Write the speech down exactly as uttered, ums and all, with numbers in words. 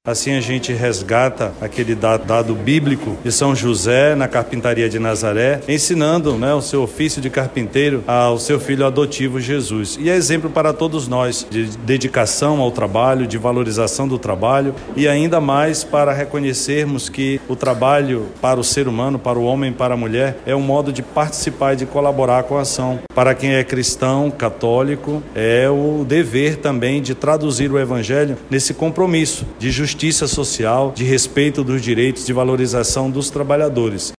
Assim a gente resgata aquele dado bíblico de São José na carpintaria de Nazaré, ensinando, né, o seu ofício de carpinteiro ao seu filho adotivo Jesus. E é exemplo para todos nós de dedicação ao trabalho, de valorização do trabalho e ainda mais para reconhecermos que o trabalho para o ser humano, para o homem, para a mulher, é um modo de participar e de colaborar com a ação. Para quem é cristão, católico, é o dever também de traduzir o evangelho nesse compromisso de justiça justiça social, de respeito dos direitos, de valorização dos trabalhadores.